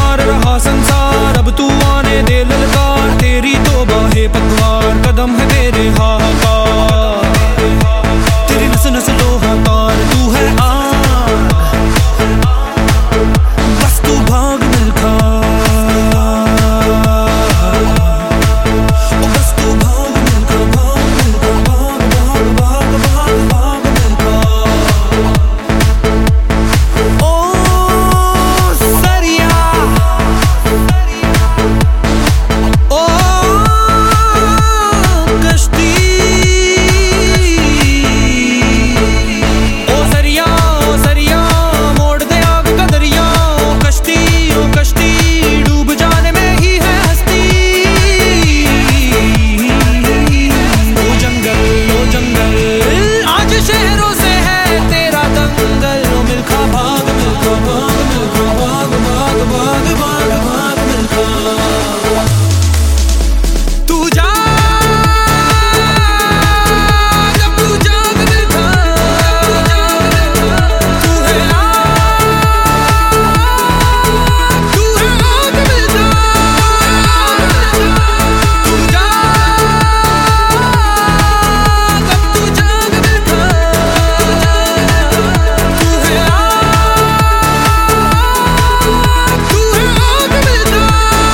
मार रहा संसार, अब तू आने दे ललकार, तेरी तो बाहें पतवार, कदम है तेरे हाहाकार, तेरी नस नस लोहा तार, तू है आग बस तू भाग मिल्खा, बस तू भाग मिल्खा, भाग मिल्खा, भाग भाग भाग भाग भाग मिल्खा। ओ सरिया, ओ कश्ती, ओ सरिया मोड़ दे आग का दरिया, ओ कश्ती डूब जाने में ही है हस्ती। ओ जंगल आज शहरों से है तेरा दंगल, ओ मिल्खा भाग मिल्खा, भाग मिल्खा, भाग भाग भाग भाग भाग मिल्खा। तू जाग, अब तू जाग मिल्खा, तू है आग, तू है आग मिल्खा, तू जाग, अब तू जाग मिल्खा, तू है आग, तू है आग मिल्खा।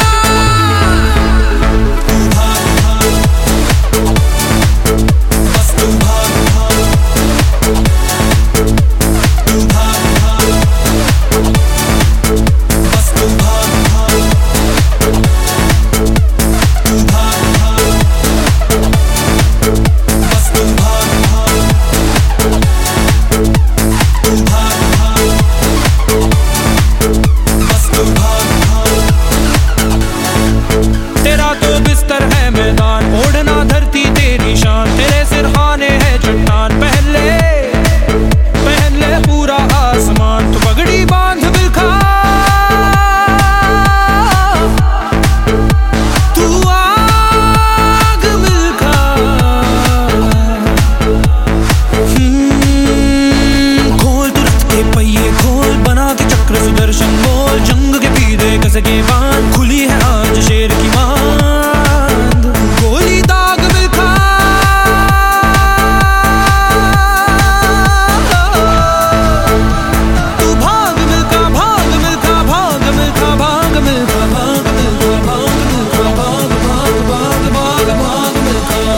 तू भाग बस तू भाग, तू भाग बस तू भाग, तू भाग बस तू भाग, तू भाग बस तू भाग। तेरा तो बिस्तर है मैदान, ओढ़ना धरती तेरी शान, तेरे सिरहाने है चट्टान, पहन ले पूरा आसमान, तू पगड़ी बांध मिल्खा, तू आग मिल्खा। खोल तू रथ के पहिए खोल, बना के चक्र सुदर्शन बोल, जंग के पीछे कस के बांध, खुली है आज शेर की मांद, गोली दाग मिल्खा। तू भाग मिल्खा, भाग मिल्खा, भाग मिल्खा, भाग मिल्खा, भाग मिल्खा, भाग मिल्खा, भाग भाग भाग भाग भाग मिल्खा।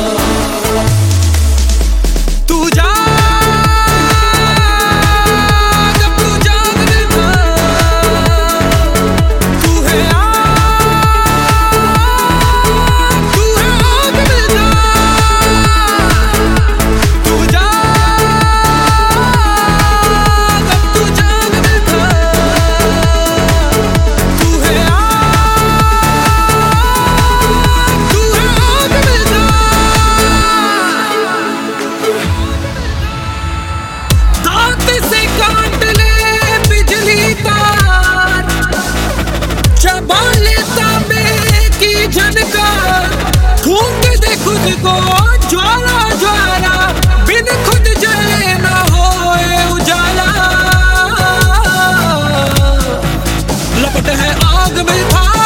तू जाग, अब तू जाग मिल्खा, तू है आग, तू है आग मिल्खा, तू जाग, अब तू जाग मिल्खा, तू है आग, तू है आग मिल्खा। दांत से काट ले बिजली तार, चबा ले तांबे की झनकार, फूंक दे खुद को ज्वाला ज्वाला, बिन खुद जले ना होए उजाला, लपट है आग मिल्खा।